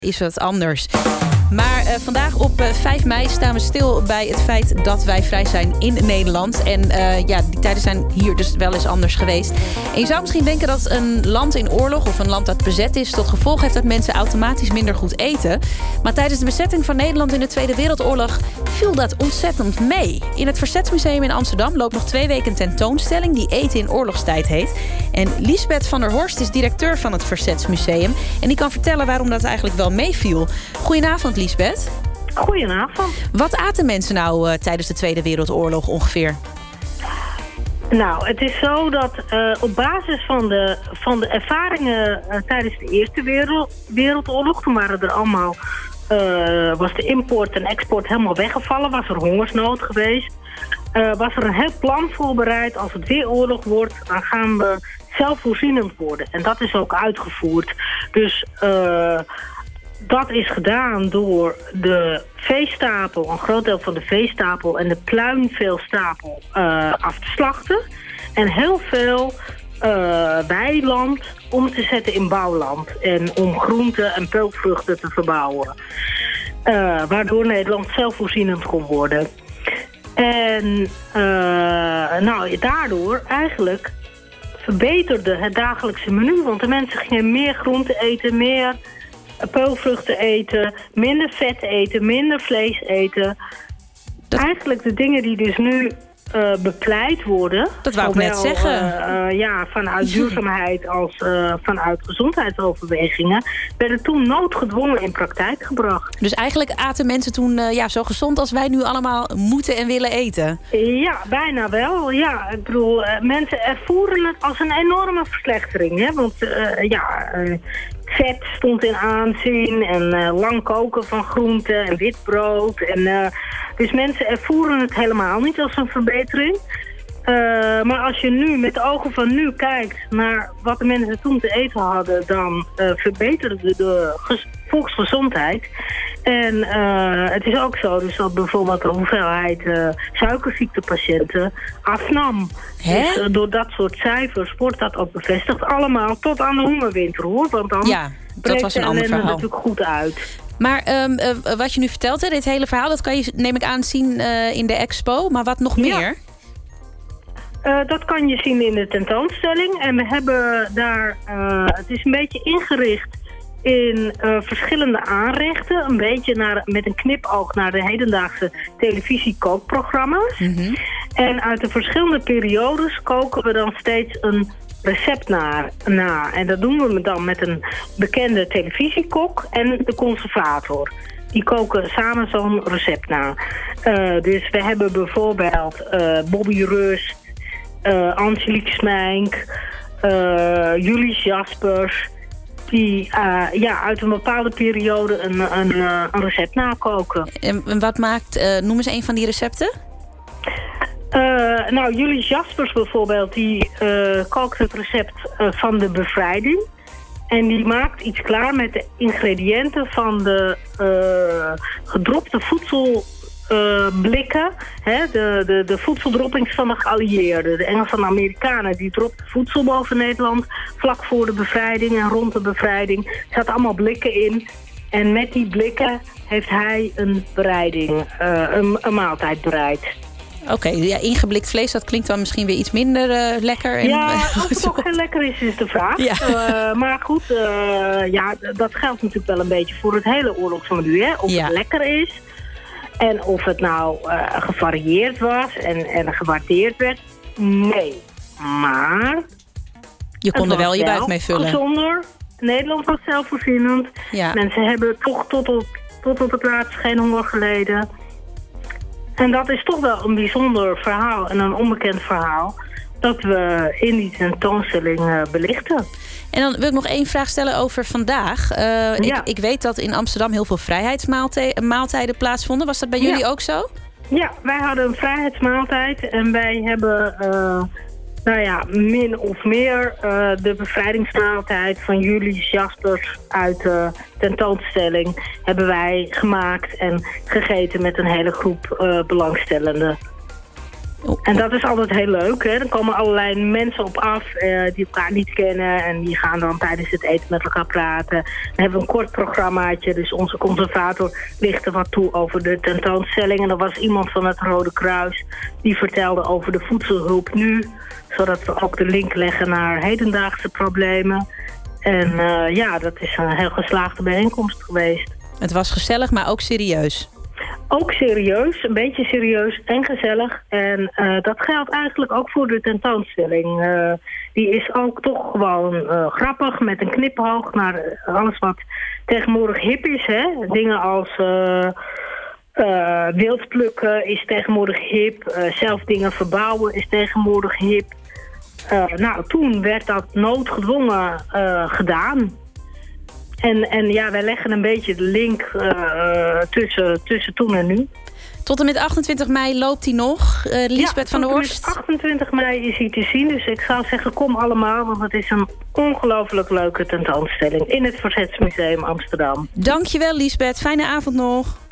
is het anders. Maar vandaag op 5 mei staan we stil bij het feit dat wij vrij zijn in Nederland. En die tijden zijn hier dus wel eens anders geweest. En je zou misschien denken dat een land in oorlog of een land dat bezet is tot gevolg heeft dat mensen automatisch minder goed eten. Maar tijdens de bezetting van Nederland in de Tweede Wereldoorlog viel dat ontzettend mee. In het Verzetsmuseum in Amsterdam loopt nog 2 weken een tentoonstelling die Eten in oorlogstijd heet. En Liesbeth van der Horst is directeur van het Verzetsmuseum. En die kan vertellen waarom dat eigenlijk wel meeviel. Goedenavond, Liesbeth. Goedenavond. Wat aten mensen nou tijdens de Tweede Wereldoorlog ongeveer? Nou, het is zo dat op basis van de ervaringen tijdens de Eerste Wereldoorlog, toen waren er allemaal, was de import en export helemaal weggevallen, was er hongersnood geweest. Was er een heel plan voorbereid, als het weer oorlog wordt, dan gaan we zelfvoorzienend worden. En dat is ook uitgevoerd. Dus dat is gedaan door de veestapel, een groot deel van de veestapel en de pluimveestapel af te slachten. En heel veel weiland om te zetten in bouwland. En om groenten en peulvruchten te verbouwen. Waardoor Nederland zelfvoorzienend kon worden. En daardoor eigenlijk verbeterde het dagelijkse menu. Want de mensen gingen meer groenten eten, meer peulvruchten eten, minder vet eten, minder vlees eten. Eigenlijk de dingen die dus nu bepleit worden. Dat wou ik net zeggen. Vanuit duurzaamheid als vanuit gezondheidsoverwegingen werden toen noodgedwongen in praktijk gebracht. Dus eigenlijk aten mensen toen zo gezond als wij nu allemaal moeten en willen eten? Ja, bijna wel. Ja, ik bedoel, mensen ervoeren het als een enorme verslechtering. Hè? Want vet stond in aanzien en lang koken van groenten en wit brood. Dus mensen ervoeren het helemaal niet als een verbetering. Maar als je nu met de ogen van nu kijkt naar wat de mensen toen te eten hadden, dan verbeterde de volksgezondheid. En het is ook zo dus dat bijvoorbeeld de hoeveelheid suikerziektepatiënten afnam. Dus door dat soort cijfers wordt dat ook bevestigd. Allemaal tot aan de hongerwinter, hoor. Want dan dat was een ander verhaal. natuurlijk goed uit. Maar wat je nu vertelt, dit hele verhaal, dat kan je, neem ik aan, zien in de expo. Maar wat nog meer? Dat kan je zien in de tentoonstelling. En we hebben daar, het is een beetje ingericht in verschillende aanrechten. Een beetje met een knipoog naar de hedendaagse televisiekookprogramma's. Mm-hmm. En uit de verschillende periodes koken we dan steeds een recept na. En dat doen we dan met een bekende televisiekok en de conservator. Die koken samen zo'n recept na. Dus we hebben bijvoorbeeld Bobby Rust, Angelique Smijk, Julie Jaspers, die uit een bepaalde periode een recept nakoken. En wat maakt, noem eens een van die recepten? Julie Jaspers bijvoorbeeld, die kookt het recept van de bevrijding. En die maakt iets klaar met de ingrediënten van de gedropte voedselblikken. De voedseldroppings van de geallieerden. De Engelsen en Amerikanen die dropten voedsel boven Nederland vlak voor de bevrijding en rond de bevrijding. Er zaten allemaal blikken in. En met die blikken heeft hij een een maaltijd bereid. Oké, ingeblikt vlees, dat klinkt dan misschien weer iets minder lekker. Of het ook heel lekker is de vraag. Ja. Maar goed, dat geldt natuurlijk wel een beetje voor het hele oorlogsmenu. Hè? Of het lekker is en of het nou gevarieerd was en gewaardeerd werd. Nee, maar je kon er wel je buik mee vullen. Gezonder. Nederland was zelfvoorzienend. Ja. Mensen hebben toch tot op het laatst geen honger geleden. En dat is toch wel een bijzonder verhaal en een onbekend verhaal dat we in die tentoonstelling belichten. En dan wil ik nog 1 vraag stellen over vandaag. Ik weet dat in Amsterdam heel veel vrijheidsmaaltijden plaatsvonden. Was dat bij jullie ook zo? Ja, wij hadden een vrijheidsmaaltijd en wij hebben min of meer de bevrijdingsmaaltijd van Julie Jaspers uit de tentoonstelling hebben wij gemaakt en gegeten met een hele groep belangstellenden. En dat is altijd heel leuk. Hè? Dan komen allerlei mensen op af die elkaar niet kennen. En die gaan dan tijdens het eten met elkaar praten. Dan hebben we een kort programmaatje. Dus onze conservator lichtte wat toe over de tentoonstelling. En er was iemand van het Rode Kruis die vertelde over de voedselhulp nu. Zodat we ook de link leggen naar hedendaagse problemen. En dat is een heel geslaagde bijeenkomst geweest. Het was gezellig, maar ook serieus. Ook serieus, een beetje serieus en gezellig. En dat geldt eigenlijk ook voor de tentoonstelling. Die is ook toch gewoon grappig, met een knipoog naar alles wat tegenwoordig hip is. Hè? Dingen als wild plukken is tegenwoordig hip. Zelf dingen verbouwen is tegenwoordig hip. Toen werd dat noodgedwongen gedaan. En wij leggen een beetje de link tussen toen en nu. Tot en met 28 mei loopt hij nog. Liesbeth van der Horst. 28 mei is hij te zien. Dus ik zou zeggen, kom allemaal. Want het is een ongelooflijk leuke tentoonstelling in het Verzetsmuseum Amsterdam. Dankjewel, Liesbeth. Fijne avond nog.